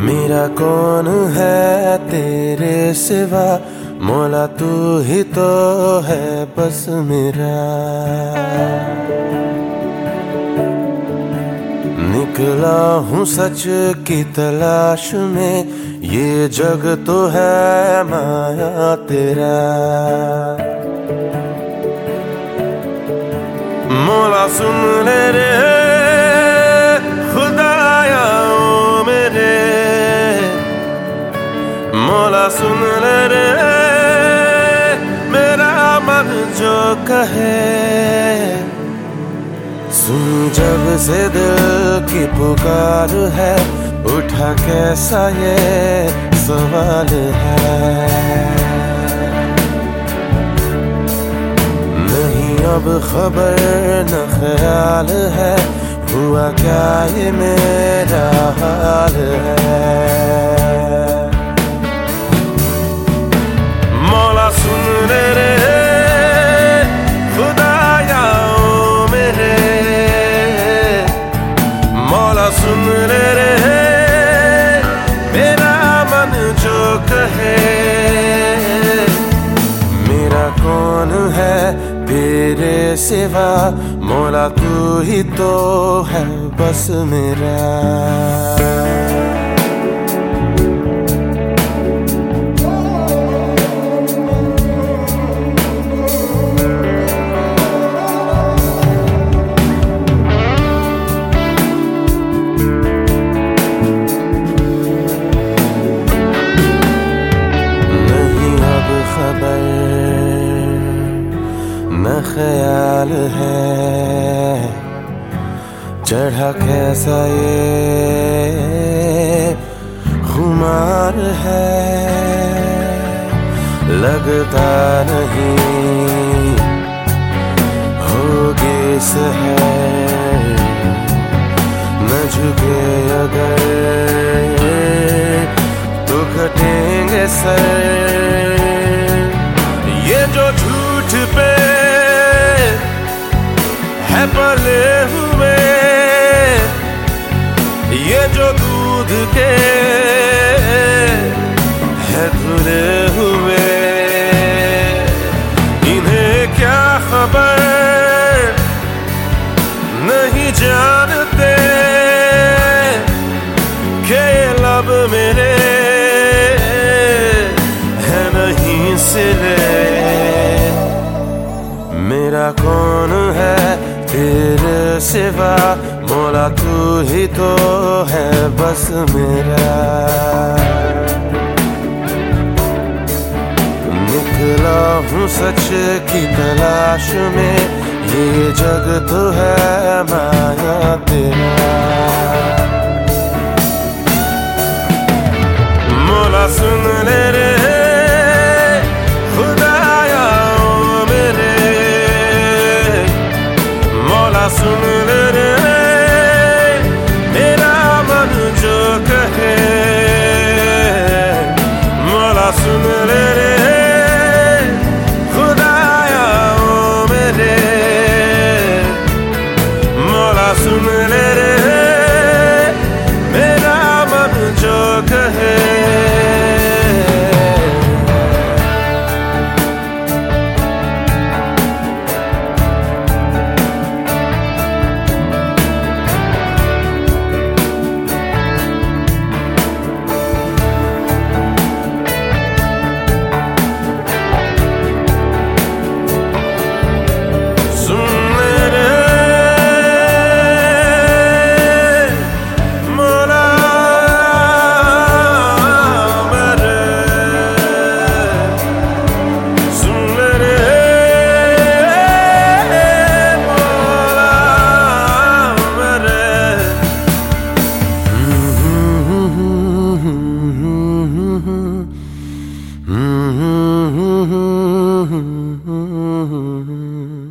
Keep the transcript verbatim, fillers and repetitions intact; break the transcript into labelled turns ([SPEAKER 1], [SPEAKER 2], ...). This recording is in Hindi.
[SPEAKER 1] मेरा कौन है तेरे सिवा, मौला तू ही तो है बस मेरा। निकला हूँ सच की तलाश में, ये जग तो है माया तेरा। मौला सुन ले रे खुदाया ओ मेरे, मौला सुन ले रे मेरा मन जो कहे। सुन जब से दिल की पुकार है, उठा कैसा ये सवाल है। नहीं अब खबर न ख्याल है, हुआ क्या ये मेरा हाल है। मौला सुन ले रे खुदाया ओ मेरे, मौला सुन ले रे मेरा मन जो कहे। मेरा कौन है तेरे सिवा, मौला तू ही तो है बस मेरा। न ख्याल है चढ़ा कैसा ये खुमार है, लगता नहीं होगी सहर न झुके अगर तो घटेंगे सर। ये जो झूठ पे है पले हुए, ये जो दूध के है धुले हुए, इन्हें क्या खबर नहीं जानते कि लब मेरे है नहीं सिले। मेरा कौन है तेरे सिवा, मौला तू ही तो है बस मेरा। निकला हूँ सच की तलाश में, ये जग तो है माया तेरा। मौला सुन ले रे खुदाया ओ मेरे, मौला सुन ले रे मेरा मन जो कहे। मौला सुन ले रे खुदाया ओ मेरे, मौला सुन ले रे मेरा मन जो कहे। Mm-hmm.